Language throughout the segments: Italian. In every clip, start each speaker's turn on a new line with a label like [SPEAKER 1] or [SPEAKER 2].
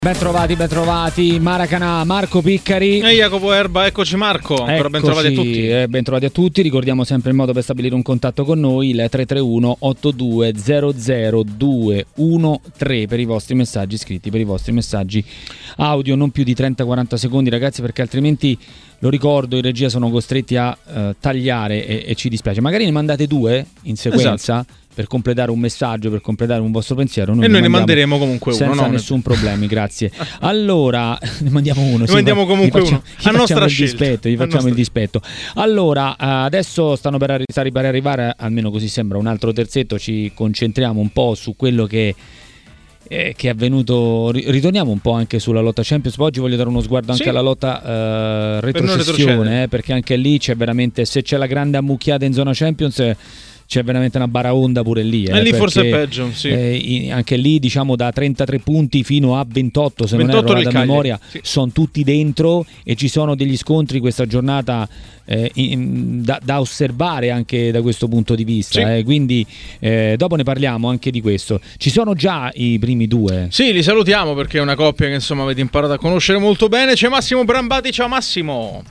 [SPEAKER 1] Ben trovati, Maracanã, Marco Piccari
[SPEAKER 2] e Jacopo Erba, eccoci Marco, ben trovati a tutti.
[SPEAKER 1] Ben trovati a tutti, ricordiamo sempre il modo per stabilire un contatto con noi, il 331 82 00 213 per i vostri messaggi scritti, per i vostri messaggi audio, non più di 30-40 secondi ragazzi, perché altrimenti, lo ricordo, in regia sono costretti a tagliare e ci dispiace. Magari ne mandate due in sequenza, esatto, per completare un messaggio, per completare un vostro pensiero.
[SPEAKER 2] Noi ne manderemo comunque uno,
[SPEAKER 1] senza nessun problema, grazie. Allora, ne mandiamo uno.
[SPEAKER 2] Ne mandiamo comunque uno. A nostra
[SPEAKER 1] scelta. Gli facciamo il dispetto. Allora, adesso stanno per arrivare, almeno così sembra, un altro terzetto. Ci concentriamo un po' su quello che è avvenuto. Ritorniamo un po' anche sulla lotta Champions. Oggi voglio dare uno sguardo anche alla lotta retrocessione, perché anche lì c'è veramente, se c'è la grande ammucchiata in zona Champions, c'è veramente una baraonda pure lì.
[SPEAKER 2] E lì forse è peggio, sì.
[SPEAKER 1] Anche lì, diciamo, da 33 punti fino a 28, se 28 non erro, da memoria, sì, sono tutti dentro, e ci sono degli scontri questa giornata da osservare anche da questo punto di vista. Sì. Quindi dopo ne parliamo anche di questo. Ci sono già i primi due.
[SPEAKER 2] Sì, li salutiamo perché è una coppia che insomma avete imparato a conoscere molto bene. C'è Massimo Brambati, ciao Massimo.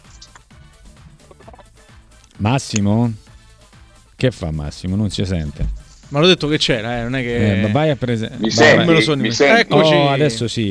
[SPEAKER 1] Massimo? Che fa Massimo? Non si sente.
[SPEAKER 2] Ma l'ho detto che c'era, non è che
[SPEAKER 1] vai a
[SPEAKER 3] mi senti?
[SPEAKER 2] Eccoci.
[SPEAKER 1] Adesso sì.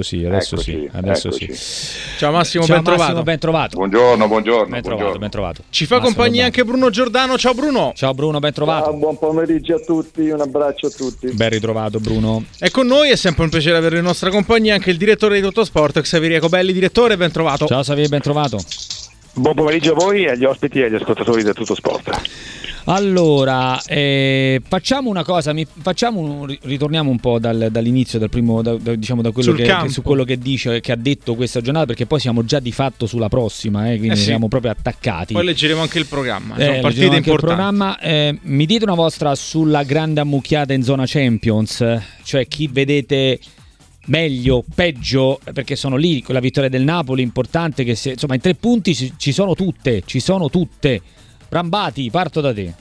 [SPEAKER 2] Ciao Massimo,
[SPEAKER 1] ben trovato.
[SPEAKER 3] Buongiorno.
[SPEAKER 1] Ben trovato.
[SPEAKER 2] Ci fa compagnia anche Bruno Giordano. Ciao Bruno.
[SPEAKER 1] Ciao Bruno, ben trovato.
[SPEAKER 4] Buon pomeriggio a tutti, un abbraccio a tutti.
[SPEAKER 1] Ben ritrovato Bruno.
[SPEAKER 2] E con noi è sempre un piacere avere in nostra compagnia anche il direttore di Tutto Sport, Xavier Jacobelli. Direttore, ben trovato.
[SPEAKER 1] Ciao Xavier, ben trovato.
[SPEAKER 4] Buon pomeriggio a voi, agli ospiti e agli ascoltatori di Tutto Sport.
[SPEAKER 1] Allora, facciamo una cosa, ritorniamo un po' dall'inizio, dal primo, diciamo da quello su quello che dice, che ha detto questa giornata, perché poi siamo già di fatto sulla prossima, quindi siamo proprio attaccati.
[SPEAKER 2] Poi leggeremo anche il programma, sono partite importanti.
[SPEAKER 1] Il programma, mi dite una vostra sulla grande ammucchiata in zona Champions, cioè chi vedete meglio, peggio, perché sono lì con la vittoria del Napoli importante, che insomma in 3 punti ci sono tutte. Brambati, parto da te.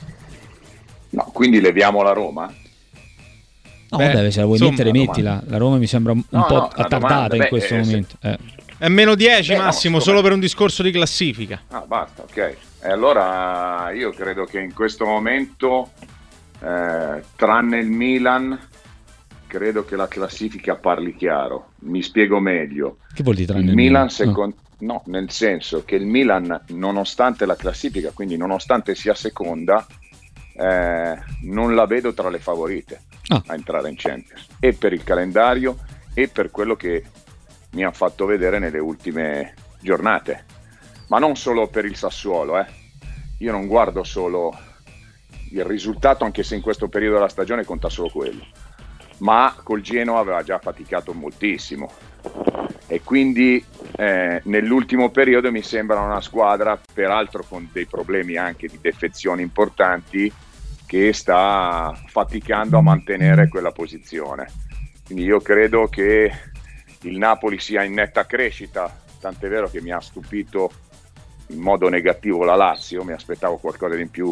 [SPEAKER 3] No, quindi leviamo la Roma?
[SPEAKER 1] No, se la vuoi mettere, mettila. La Roma mi sembra un po' attardata in questo momento.
[SPEAKER 2] È meno 10 Massimo, solo per un discorso di classifica.
[SPEAKER 3] Ah, basta, ok. E allora io credo che in questo momento, tranne il Milan, credo che la classifica parli chiaro. Mi spiego meglio.
[SPEAKER 1] Che vuol dire tranne
[SPEAKER 3] il Milan? No, nel senso che il Milan, nonostante la classifica, quindi nonostante sia seconda, non la vedo tra le favorite a entrare in Champions, e per il calendario e per quello che mi hanno fatto vedere nelle ultime giornate, ma non solo per il Sassuolo. Io non guardo solo il risultato, anche se in questo periodo della stagione conta solo quello, ma col Genoa aveva già faticato moltissimo, e quindi nell'ultimo periodo mi sembra una squadra, peraltro con dei problemi anche di defezioni importanti, che sta faticando a mantenere quella posizione. Quindi io credo che il Napoli sia in netta crescita, tant'è vero che mi ha stupito in modo negativo la Lazio, mi aspettavo qualcosa di in più,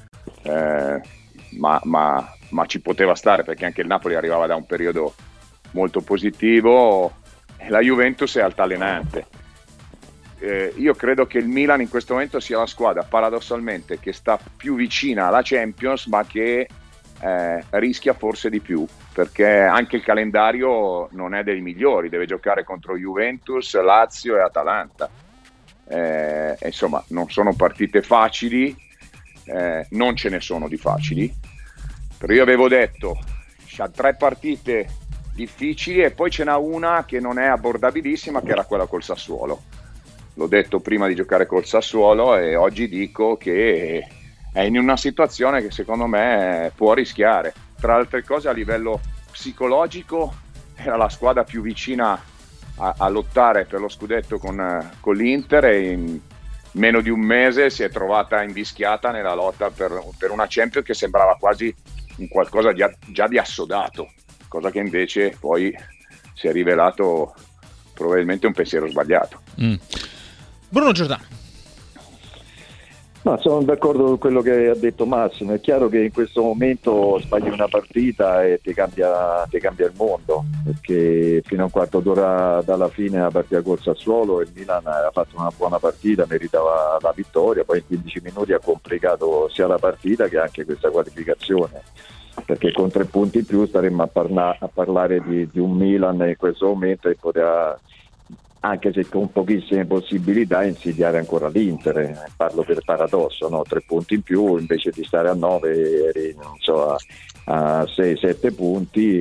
[SPEAKER 3] ma ci poteva stare, perché anche il Napoli arrivava da un periodo molto positivo, e la Juventus è altalenante. Io credo che il Milan in questo momento sia la squadra, paradossalmente, che sta più vicina alla Champions, ma che rischia forse di più, perché anche il calendario non è dei migliori, deve giocare contro Juventus, Lazio e Atalanta. Insomma, non sono partite facili, non ce ne sono di facili, però io avevo detto c'ha 3 partite difficili e poi ce n'ha una che non è abbordabilissima, che era quella col Sassuolo. L'ho detto prima di giocare col Sassuolo, e oggi dico che è in una situazione che secondo me può rischiare. Tra altre cose, a livello psicologico era la squadra più vicina a lottare per lo scudetto con l'Inter, e in meno di un mese si è trovata invischiata nella lotta per una Champions che sembrava quasi un qualcosa già di assodato, cosa che invece poi si è rivelato probabilmente un pensiero sbagliato.
[SPEAKER 2] Bruno Giordano.
[SPEAKER 5] Ma sono d'accordo con quello che ha detto Massimo. È chiaro che in questo momento sbagli una partita e ti cambia il mondo, perché fino a un quarto d'ora dalla fine la partita col Sassuolo il Milan ha fatto una buona partita, meritava la vittoria, poi in 15 minuti ha complicato sia la partita che anche questa qualificazione, perché con 3 punti in più staremmo a parlare di un Milan in questo momento che poteva, anche se con pochissime possibilità, insidiare ancora l'Inter. Parlo per paradosso, no? 3 punti in più invece di stare a 9 eri, non so, a 6-7 punti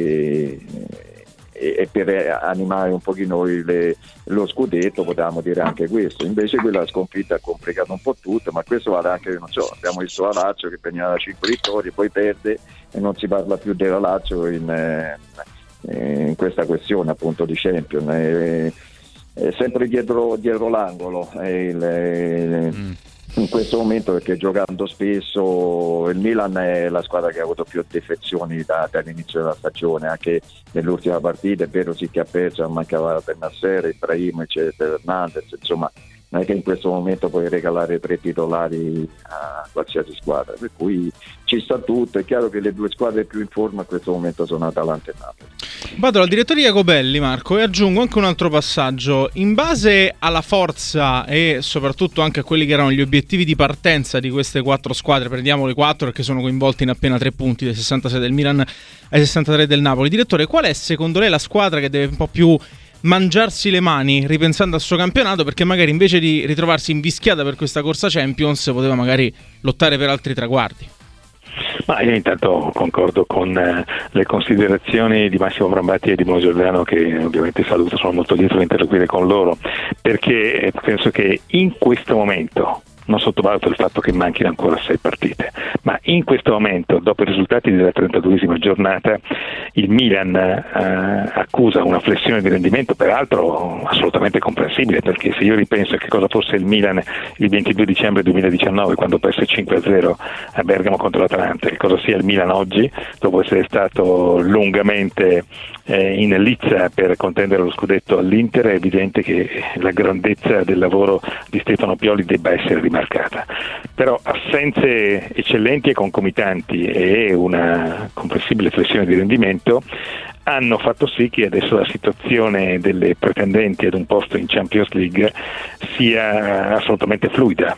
[SPEAKER 5] e per animare un pochino lo scudetto potevamo dire anche questo. Invece quella sconfitta ha complicato un po' tutto, ma questo vale anche, non so, abbiamo visto la Lazio che veniva da 5 vittorie, poi perde e non si parla più della Lazio in questa questione appunto di Champions. Sempre dietro l'angolo in questo momento, perché giocando spesso il Milan è la squadra che ha avuto più defezioni dall'inizio della stagione. Anche nell'ultima partita è vero sì che ha perso, mancava Bennassere, Ibrahimovic, Fernandez, insomma non è che in questo momento puoi regalare 3 titolari a qualsiasi squadra, per cui ci sta tutto. È chiaro che le 2 squadre più in forma in questo momento sono Atalanta e Napoli.
[SPEAKER 2] Vado al direttore Jacobelli, Marco, e aggiungo anche un altro passaggio. In base alla forza e soprattutto anche a quelli che erano gli obiettivi di partenza di queste 4 squadre, prendiamo le 4 perché sono coinvolti in appena 3 punti, dai 66 del Milan ai 63 del Napoli. Direttore, qual è secondo lei la squadra che deve un po' più mangiarsi le mani ripensando al suo campionato, perché magari invece di ritrovarsi invischiata per questa corsa Champions poteva magari lottare per altri traguardi?
[SPEAKER 6] Ma io intanto concordo con le considerazioni di Massimo Brambati e di Bruno Giordano, che ovviamente saluto, sono molto lieto di interloquire con loro, perché penso che in questo momento, non sottovaluto il fatto che manchino ancora 6 partite, ma in questo momento, dopo i risultati della 32esima giornata, il Milan accusa una flessione di rendimento, peraltro assolutamente comprensibile, perché se io ripenso a che cosa fosse il Milan il 22 dicembre 2019 quando perse 5-0 a Bergamo contro l'Atalanta, che cosa sia il Milan oggi, dopo essere stato lungamente in lizza per contendere lo scudetto all'Inter, è evidente che la grandezza del lavoro di Stefano Pioli debba essere rimarcata. Però assenze eccellenti e concomitanti e una comprensibile flessione di rendimento hanno fatto sì che adesso la situazione delle pretendenti ad un posto in Champions League sia assolutamente fluida.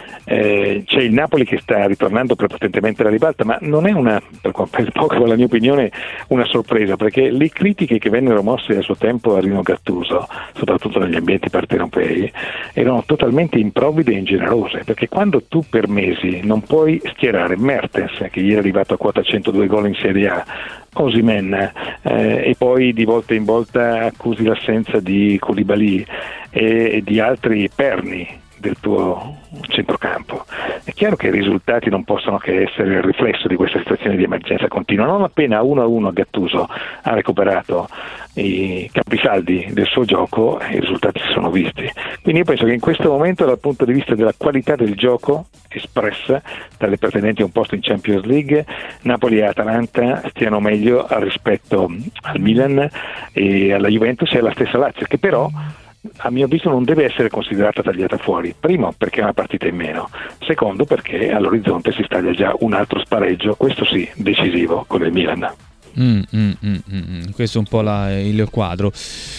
[SPEAKER 6] C'è il Napoli che sta ritornando prepotentemente alla ribalta, ma non è per poco la mia opinione, una sorpresa, perché le critiche che vennero mosse a suo tempo a Rino Gattuso, soprattutto negli ambienti partenopei, erano totalmente improvvide e ingenerose, perché quando tu per mesi non puoi schierare Mertens, che ieri è arrivato a quota 102 gol in Serie A, Osimhen, e poi di volta in volta accusi l'assenza di Koulibaly e di altri perni del tuo centrocampo, è chiaro che i risultati non possono che essere il riflesso di questa situazione di emergenza continua. Non appena 1-1 Gattuso ha recuperato i capisaldi del suo gioco, i risultati si sono visti. Quindi io penso che in questo momento, dal punto di vista della qualità del gioco espressa dalle pretendenti a un posto in Champions League, Napoli e Atalanta stiano meglio rispetto al Milan e alla Juventus e alla stessa Lazio, che però a mio avviso non deve essere considerata tagliata fuori. Primo, perché è una partita in meno; secondo, perché all'orizzonte si staglia già un altro spareggio, questo sì, decisivo, con il Milan.
[SPEAKER 1] Questo è un po' il quadro.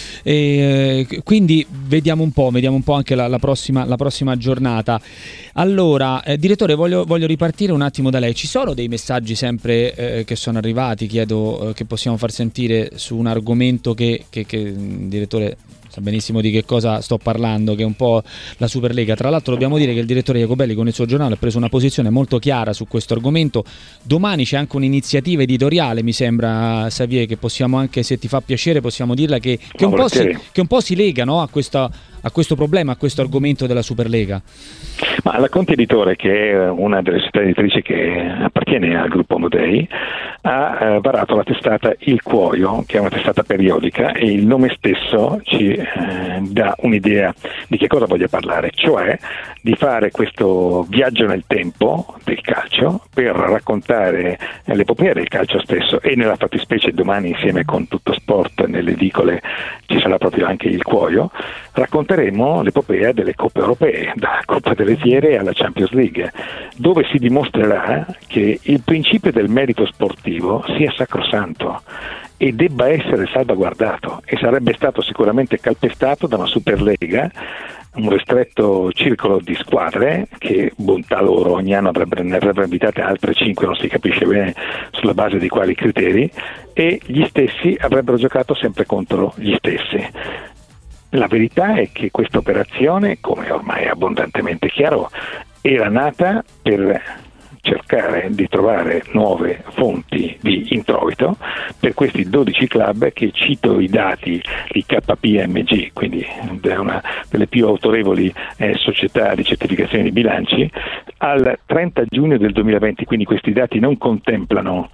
[SPEAKER 1] Quindi vediamo un po' anche la prossima giornata. Allora, direttore, voglio ripartire un attimo da lei. Ci sono dei messaggi sempre che sono arrivati, chiedo, che possiamo far sentire su un argomento che direttore sa benissimo di che cosa sto parlando, che è un po' la Superlega. Tra l'altro dobbiamo dire che il direttore Jacobelli con il suo giornale ha preso una posizione molto chiara su questo argomento. Domani c'è anche un'iniziativa editoriale, mi sembra, Xavier, che possiamo anche, se ti fa piacere, possiamo dirla, che un po' si lega, no, a questo problema, a questo argomento della Superlega.
[SPEAKER 6] Ma la Conti Editore, che è una delle società editrici che appartiene al gruppo Modei, ha varato la testata Il Cuoio, che è una testata periodica, e il nome stesso ci dà un'idea di che cosa voglia parlare, cioè di fare questo viaggio nel tempo del calcio per raccontare l'epopea del calcio stesso, e nella fattispecie domani, insieme con Tutto Sport nelle edicole, ci sarà proprio anche il cuoio, racconteremo l'epopea delle coppe europee, dalla Coppa delle Fiere alla Champions League, dove si dimostrerà che il principio del merito sportivo sia sacrosanto e debba essere salvaguardato, e sarebbe stato sicuramente calpestato da una Superlega, un ristretto circolo di squadre che, bontà loro, ogni anno ne avrebbero invitate altre 5, non si capisce bene sulla base di quali criteri, e gli stessi avrebbero giocato sempre contro gli stessi. La verità è che questa operazione, come ormai è abbondantemente chiaro, era nata per cercare di trovare nuove fonti di introito per questi 12 club che, cito i dati di KPMG, quindi una delle più autorevoli società di certificazione di bilanci, al 30 giugno del 2020, quindi questi dati non contemplano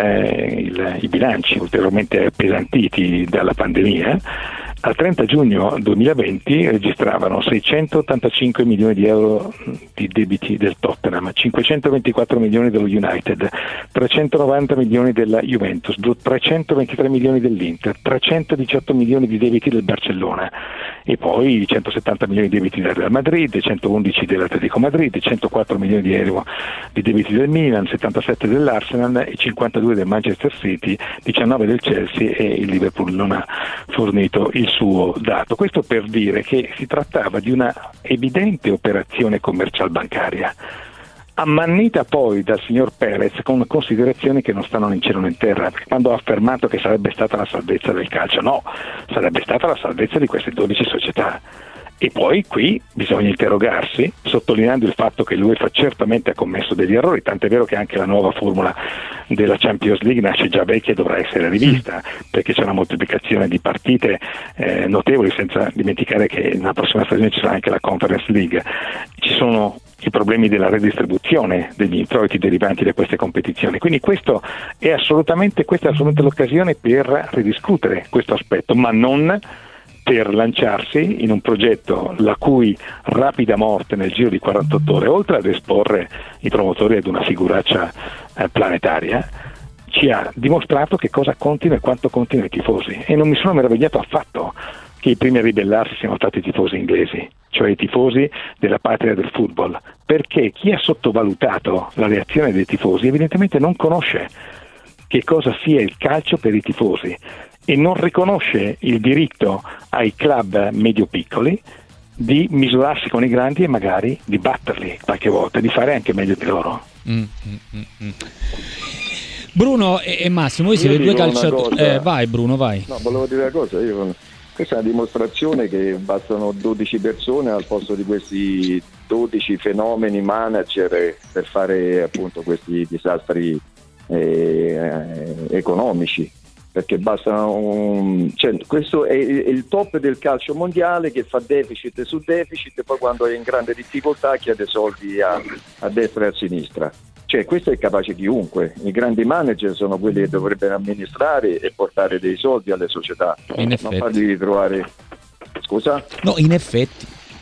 [SPEAKER 6] i bilanci ulteriormente appesantiti dalla pandemia. Al 30 giugno 2020 registravano 685 milioni di euro di debiti del Tottenham, 524 milioni dello United, 390 milioni della Juventus, 323 milioni dell'Inter, 318 milioni di debiti del Barcellona, e poi 170 milioni di debiti del Real Madrid, 111 dell'Atletico Madrid, 104 milioni di euro di debiti del Milan, 77 dell'Arsenal e 52 del Manchester City, 19 del Chelsea, e il Liverpool non ha fornito il suo dato. Questo per dire che si trattava di una evidente operazione commercial bancaria, ammannita poi dal signor Perez con considerazioni che non stanno né in cielo né in terra, perché quando ha affermato che sarebbe stata la salvezza del calcio, no, sarebbe stata la salvezza di queste 12 società. E poi qui bisogna interrogarsi, sottolineando il fatto che l'UEFA certamente ha commesso degli errori, tant'è vero che anche la nuova formula della Champions League nasce già vecchia e dovrà essere rivista, perché c'è una moltiplicazione di partite notevoli, senza dimenticare che nella prossima stagione ci sarà anche la Conference League. Ci sono i problemi della redistribuzione degli introiti derivanti da queste competizioni, quindi questa è assolutamente l'occasione per ridiscutere questo aspetto, ma non per lanciarsi in un progetto la cui rapida morte nel giro di 48 ore, oltre ad esporre i promotori ad una figuraccia planetaria, ci ha dimostrato che cosa continua e quanto continua i tifosi. E non mi sono meravigliato affatto che i primi a ribellarsi siano stati i tifosi inglesi, cioè i tifosi della patria del football, perché chi ha sottovalutato la reazione dei tifosi evidentemente non conosce che cosa sia il calcio per i tifosi e non riconosce il diritto ai club medio-piccoli di misurarsi con i grandi e magari di batterli qualche volta, di fare anche meglio di loro.
[SPEAKER 1] Bruno e Massimo, voi siete due calciatori. Vai Bruno, vai.
[SPEAKER 5] No, volevo dire una cosa, questa è una dimostrazione che bastano 12 persone al posto di questi 12 fenomeni manager per fare appunto questi disastri economici. Perché questo è il top del calcio mondiale, che fa deficit su deficit e poi quando è in grande difficoltà chiede soldi a destra e a sinistra. Cioè questo è capace chiunque. I grandi manager sono quelli che dovrebbero amministrare e portare dei soldi alle società, non farli ritrovare. Scusa?
[SPEAKER 1] No, in effetti.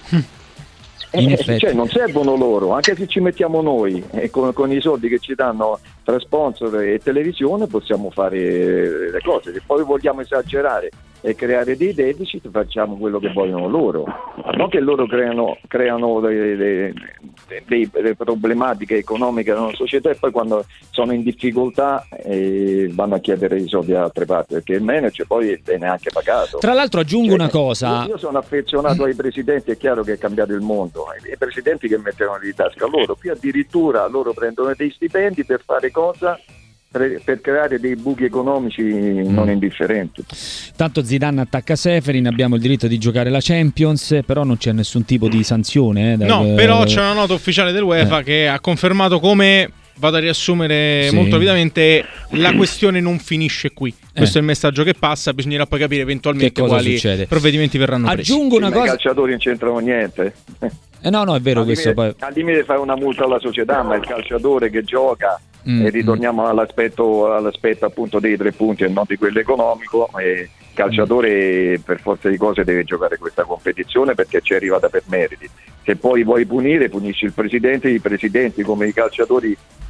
[SPEAKER 5] Cioè non servono loro, anche se ci mettiamo noi e con i soldi che ci danno tra sponsor e televisione possiamo fare le cose. Se poi vogliamo esagerare e creare dei deficit, facciamo quello che vogliono loro, non che loro creano delle problematiche economiche nella società e poi quando sono in difficoltà vanno a chiedere i soldi da altre parti, perché il manager poi viene anche pagato.
[SPEAKER 1] Tra l'altro aggiungo una cosa,
[SPEAKER 5] io sono affezionato ai presidenti, è chiaro che è cambiato il mondo, i presidenti che mettevano di tasca loro, qui addirittura loro prendono dei stipendi per fare cosa? Per creare dei buchi economici non indifferenti.
[SPEAKER 1] Tanto Zidane attacca Seferin, abbiamo il diritto di giocare la Champions, però non c'è nessun tipo di sanzione.
[SPEAKER 2] No, però c'è una nota ufficiale dell'UEFA che ha confermato come, vado a riassumere molto rapidamente, la questione non finisce qui. Questo è il messaggio che passa, bisognerà poi capire eventualmente quali provvedimenti verranno presi.
[SPEAKER 1] Aggiungo una cosa.
[SPEAKER 5] I calciatori non c'entrano niente.
[SPEAKER 1] No, è vero questo.
[SPEAKER 5] Al limite fai una multa alla società, ma il calciatore che gioca, e ritorniamo all'aspetto appunto dei 3 punti e non di quello economico, il calciatore per forza di cose deve giocare questa competizione perché ci è arrivata per meriti. Se poi vuoi punire, punisci il presidente, i presidenti come i calciatori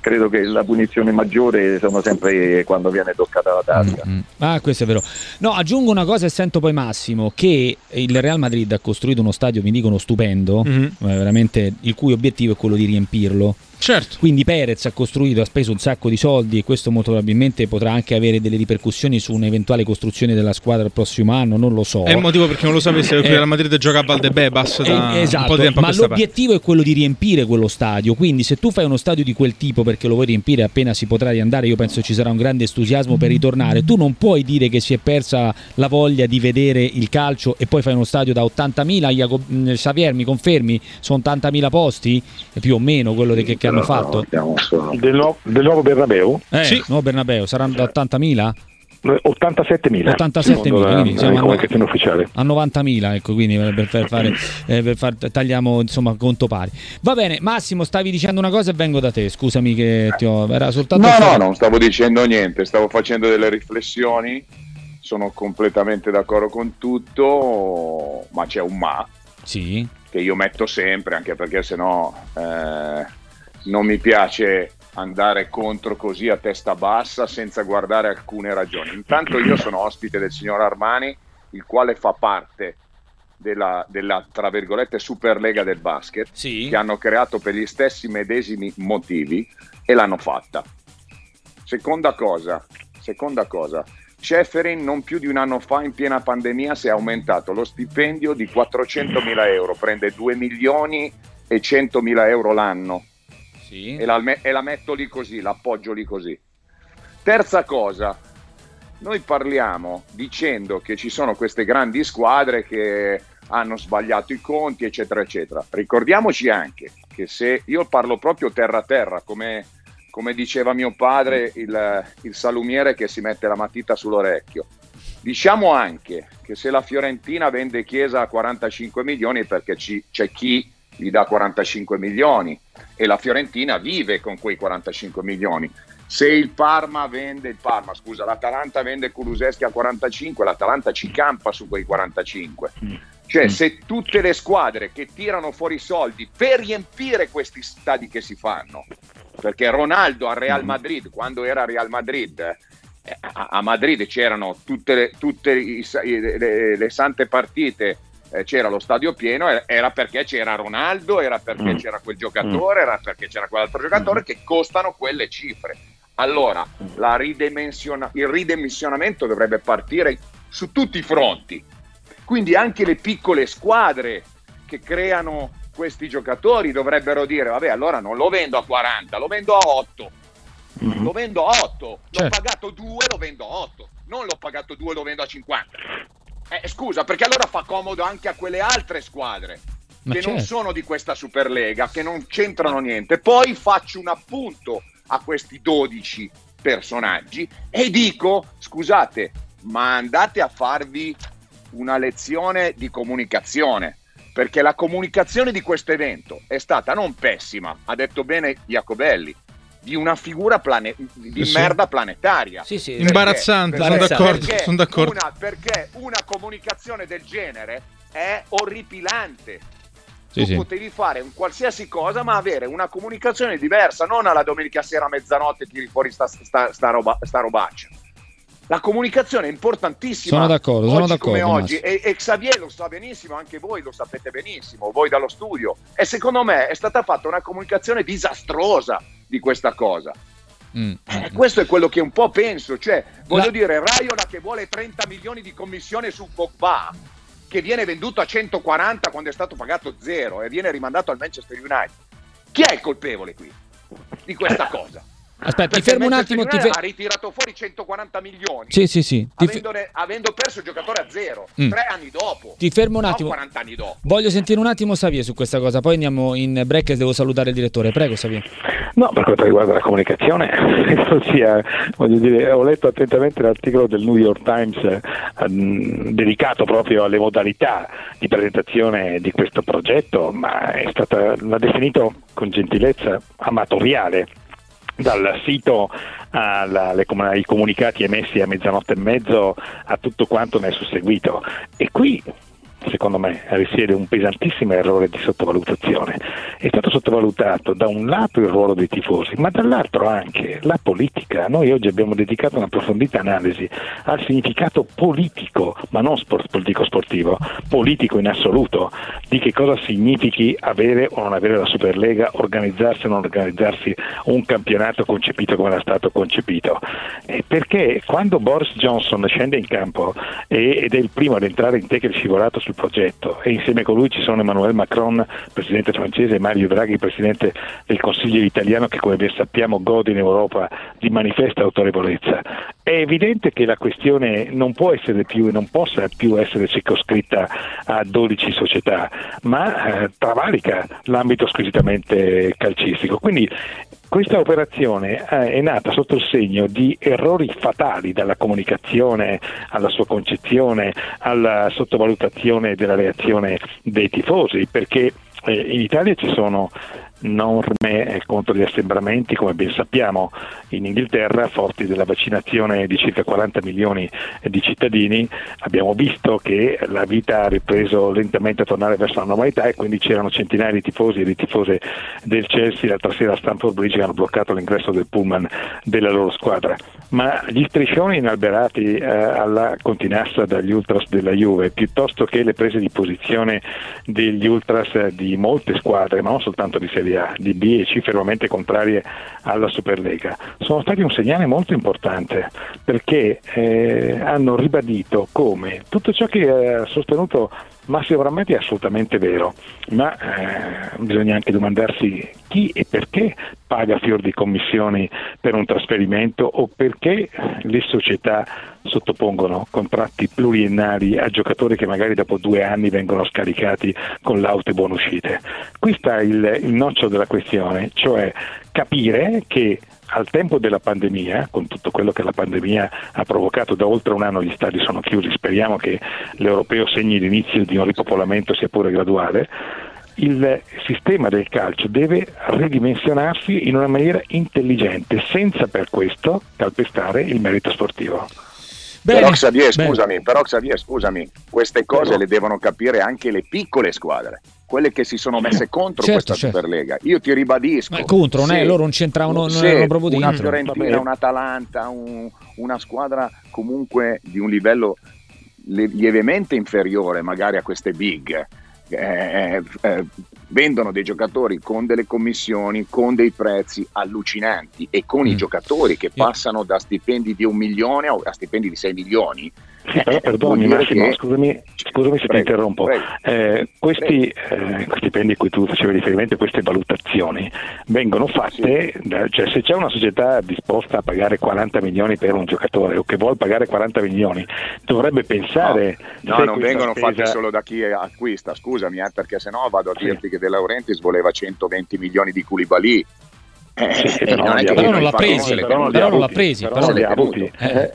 [SPEAKER 5] credo che la punizione maggiore sono sempre quando viene toccata la tasca.
[SPEAKER 1] Questo è vero. No, aggiungo una cosa e sento poi Massimo che il Real Madrid ha costruito uno stadio, mi dicono stupendo, veramente, il cui obiettivo è quello di riempirlo.
[SPEAKER 2] Certo.
[SPEAKER 1] Quindi Perez ha speso un sacco di soldi e questo molto probabilmente potrà anche avere delle ripercussioni su un'eventuale costruzione della squadra il prossimo anno, non lo so.
[SPEAKER 2] È il motivo perché non lo sapesse che Real Madrid gioca a Valdebebas da
[SPEAKER 1] esatto,
[SPEAKER 2] un po' di tempo.
[SPEAKER 1] Ma l'obiettivo è quello di riempire quello stadio, quindi se tu fai uno stadio di quel tipo perché lo vuoi riempire appena si potrà riandare, io penso ci sarà un grande entusiasmo per ritornare. Tu non puoi dire che si è persa la voglia di vedere il calcio e poi fai uno stadio da 80.000, Xavier mi confermi? Sono 80.000 posti? Più o meno quello che hanno fatto?
[SPEAKER 6] Del nuovo Bernabeu?
[SPEAKER 1] Sì, nuovo Bernabeu, saranno da 80.000?
[SPEAKER 6] 87.000.
[SPEAKER 1] 87.000, quindi siamo
[SPEAKER 6] comunicazione ufficiale.
[SPEAKER 1] A 90.000, ecco, quindi tagliamo insomma conto pari. Va bene, Massimo, stavi dicendo una cosa e vengo da te, scusami che era soltanto...
[SPEAKER 3] No, non stavo dicendo niente, stavo facendo delle riflessioni, sono completamente d'accordo con tutto, ma c'è un ma,
[SPEAKER 1] sì,
[SPEAKER 3] che io metto sempre, anche perché sennò non mi piace andare contro così a testa bassa senza guardare alcune ragioni. Intanto io sono ospite del signor Armani, il quale fa parte della tra virgolette Superlega del basket,
[SPEAKER 1] sì,
[SPEAKER 3] che hanno creato per gli stessi medesimi motivi e l'hanno fatta. Seconda cosa, Ceferin non più di un anno fa, in piena pandemia, si è aumentato lo stipendio di 400.000 euro, prende 2.100.000 euro l'anno.
[SPEAKER 1] sì,
[SPEAKER 3] E la metto lì così, l'appoggio lì così. Terza cosa, noi parliamo dicendo che ci sono queste grandi squadre che hanno sbagliato i conti, eccetera eccetera. Ricordiamoci anche che se io parlo proprio terra a terra, come diceva mio padre, il salumiere che si mette la matita sull'orecchio, diciamo anche che se la Fiorentina vende Chiesa a 45 milioni è perché c'è chi gli dà 45 milioni e la Fiorentina vive con quei 45 milioni. Se l'Atalanta vende Kulusevski a 45, l'Atalanta ci campa su quei 45. Cioè, se tutte le squadre che tirano fuori soldi per riempire questi stadi che si fanno, perché Ronaldo al Real Madrid, quando era Real Madrid, a Madrid c'erano tutte le sante partite, c'era lo stadio pieno, era perché c'era Ronaldo, era perché c'era quel giocatore, era perché c'era quell'altro giocatore, che costano quelle cifre. Allora il ridimensionamento dovrebbe partire su tutti i fronti, quindi anche le piccole squadre che creano questi giocatori dovrebbero dire: vabbè, allora non lo vendo a 40, lo vendo a 8, lo vendo a 8, l'ho pagato 2, lo vendo a 8, non l'ho pagato 2, lo vendo a 50. Scusa, perché allora fa comodo anche a quelle altre squadre che non sono di questa Superlega, che non c'entrano niente. Poi faccio un appunto a questi 12 personaggi e dico: scusate, ma andate a farvi una lezione di comunicazione, perché la comunicazione di questo evento è stata non pessima, ha detto bene Iacobelli, di una figura merda planetaria.
[SPEAKER 1] Sì, sì.
[SPEAKER 2] Imbarazzante, sono d'accordo.
[SPEAKER 3] Perché una comunicazione del genere è orripilante.
[SPEAKER 1] Sì,
[SPEAKER 3] tu potevi fare un qualsiasi cosa, ma avere una comunicazione diversa, non alla domenica sera a mezzanotte tiri fuori sta robaccia. La comunicazione è importantissima.
[SPEAKER 1] Sono d'accordo,
[SPEAKER 3] come oggi, e Xavier lo sa benissimo, anche voi lo sapete benissimo, voi dallo studio, e secondo me è stata fatta una comunicazione disastrosa di questa cosa. Questo è quello che un po' penso, cioè voglio dire, Raiola che vuole 30 milioni di commissione su Pogba, che viene venduto a 140 quando è stato pagato 0 e viene rimandato al Manchester United. Chi è il colpevole qui di questa cosa?
[SPEAKER 1] Aspetta, ti fermo un attimo.
[SPEAKER 3] Ha ritirato fuori 140 milioni.
[SPEAKER 1] Sì.
[SPEAKER 3] Avendo perso il giocatore a 0 3 anni dopo.
[SPEAKER 1] Ti fermo un attimo.
[SPEAKER 3] 40 anni dopo.
[SPEAKER 1] Voglio sentire un attimo Xavier su questa cosa, poi andiamo in break e devo salutare il direttore. Prego, Xavier.
[SPEAKER 6] No, per quanto riguarda la comunicazione, voglio dire, ho letto attentamente l'articolo del New York Times dedicato proprio alle modalità di presentazione di questo progetto, ma l'ha definito con gentilezza amatoriale. Dal sito ai comunicati emessi a mezzanotte e mezzo a tutto quanto ne è susseguito, e qui secondo me, risiede un pesantissimo errore di sottovalutazione. È stato sottovalutato da un lato il ruolo dei tifosi, ma dall'altro anche la politica. Noi oggi abbiamo dedicato un'approfondita analisi al significato politico, ma non politico-sportivo, politico in assoluto, di che cosa significhi avere o non avere la Superlega, organizzarsi o non organizzarsi un campionato concepito come era stato concepito. Perché quando Boris Johnson scende in campo ed è il primo ad entrare in teca e scivolato sul progetto, e insieme con lui ci sono Emmanuel Macron, presidente francese, e Mario Draghi, presidente del Consiglio italiano, che come ben sappiamo gode in Europa di manifesta autorevolezza, è evidente che la questione non può essere più e non possa più essere circoscritta a 12 società, ma travalica l'ambito squisitamente calcistico. Quindi questa operazione è nata sotto il segno di errori fatali, dalla comunicazione alla sua concezione, alla sottovalutazione della reazione dei tifosi, perché in Italia ci sono norme contro gli assembramenti, come ben sappiamo. In Inghilterra, forti della vaccinazione di circa 40 milioni di cittadini, abbiamo visto che la vita ha ripreso lentamente a tornare verso la normalità, e quindi c'erano centinaia di tifosi e di tifose del Chelsea l'altra sera a Stamford Bridge che hanno bloccato l'ingresso del pullman della loro squadra. Ma gli striscioni inalberati alla continassa dagli ultras della Juve, piuttosto che le prese di posizione degli ultras di molte squadre, ma non soltanto di Serie A, di B e C, fermamente contrarie alla Superlega, sono stati un segnale molto importante, perché hanno ribadito come tutto ciò che ha sostenuto Massimo Bramati è assolutamente vero, ma bisogna anche domandarsi chi e perché paga fior di commissioni per un trasferimento, o perché le società sottopongono contratti pluriennali a giocatori che magari dopo 2 anni vengono scaricati con l'auto e buonuscite. Qui sta il nocciolo della questione, cioè capire che al tempo della pandemia, con tutto quello che la pandemia ha provocato, da oltre un anno gli stadi sono chiusi, speriamo che l'europeo segni l'inizio di un ripopolamento sia pure graduale, il sistema del calcio deve ridimensionarsi in una maniera intelligente, senza per questo calpestare il merito sportivo.
[SPEAKER 3] Però Xavier, scusami, queste cose le devono capire anche le piccole squadre, quelle che si sono messe contro questa Superlega. Io ti ribadisco,
[SPEAKER 1] ma contro, loro non c'entravano, non erano proprio dentro.
[SPEAKER 3] Una Fiorentina, un Atalanta, una squadra comunque di un livello lievemente inferiore magari a queste big, vendono dei giocatori con delle commissioni, con dei prezzi allucinanti, e con i giocatori che passano da stipendi di 1 milione a stipendi di 6 milioni.
[SPEAKER 6] Però perdonami Massimo, scusami se ti interrompo. Questi stipendi a cui tu facevi riferimento, queste valutazioni vengono fatte, cioè se c'è una società disposta a pagare 40 milioni per un giocatore, o che vuol pagare 40 milioni, dovrebbe pensare...
[SPEAKER 3] No, non vengono fatte solo da chi acquista, scusami, perché sennò vado a dirti che De Laurentiis voleva 120 li di Koulibaly.
[SPEAKER 1] Però non l'ha presi, però non li ha avuti.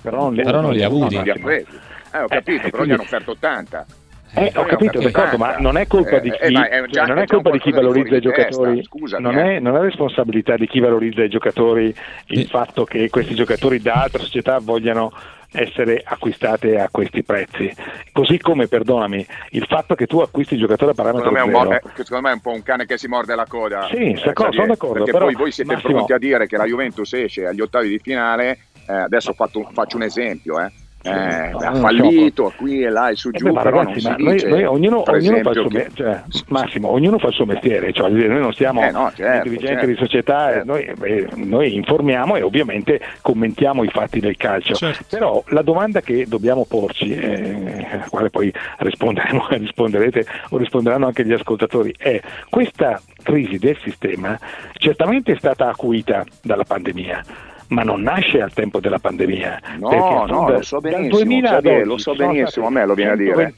[SPEAKER 3] Ho capito, però gli hanno offerto 80.
[SPEAKER 6] Ho capito, d'accordo, ma non è colpa di chi, non è colpa di chi valorizza i giocatori, non è responsabilità di chi valorizza i giocatori il fatto che questi giocatori da altre società vogliano essere acquistate a questi prezzi, così come, perdonami, il fatto che tu acquisti il giocatore a parametro zero.
[SPEAKER 3] Secondo me è un po' un cane che si morde la coda.
[SPEAKER 6] Sì, sono d'accordo,
[SPEAKER 3] perché
[SPEAKER 6] però
[SPEAKER 3] poi voi siete pronti a dire che la Juventus esce agli ottavi di finale, adesso faccio un esempio, ha fallito qui e là e su giù,
[SPEAKER 6] ma
[SPEAKER 3] però
[SPEAKER 6] ragazzi,
[SPEAKER 3] non si
[SPEAKER 6] noi,
[SPEAKER 3] dice,
[SPEAKER 6] ognuno fa il suo mestiere, cioè noi non siamo dirigenti di società, noi informiamo e ovviamente commentiamo i fatti del calcio, però la domanda che dobbiamo porci, alla quale poi risponderete o risponderanno anche gli ascoltatori, è: questa crisi del sistema certamente è stata acuita dalla pandemia, ma non nasce al tempo della pandemia.
[SPEAKER 3] Lo so benissimo, a me lo viene a dire.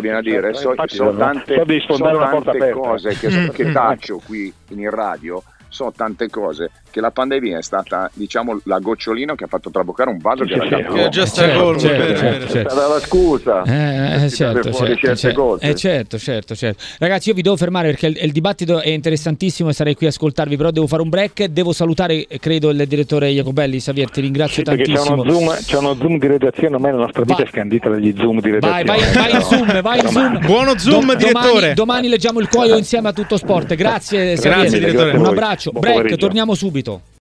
[SPEAKER 3] So tante cose che taccio qui in radio, so tante cose, che la pandemia è stata, diciamo, la gocciolina che ha fatto traboccare un vaso che era
[SPEAKER 2] che è già stato
[SPEAKER 5] stata la scusa
[SPEAKER 1] certo. Ragazzi, io vi devo fermare perché il dibattito è interessantissimo e sarei qui a ascoltarvi, però devo fare un break, devo salutare credo il direttore Jacobelli. Xavier, ti ringrazio tantissimo.
[SPEAKER 6] C'è uno zoom di redazione, ormai la nostra vita è scandita dagli zoom di redazione.
[SPEAKER 1] Vai in zoom.
[SPEAKER 2] Buono zoom, direttore.
[SPEAKER 1] Domani leggiamo il cuoio insieme a Tutto Sport. Grazie
[SPEAKER 2] direttore.
[SPEAKER 1] Un abbraccio.
[SPEAKER 6] Buon
[SPEAKER 1] Break,
[SPEAKER 6] pomeriggio.
[SPEAKER 1] torniamo subito.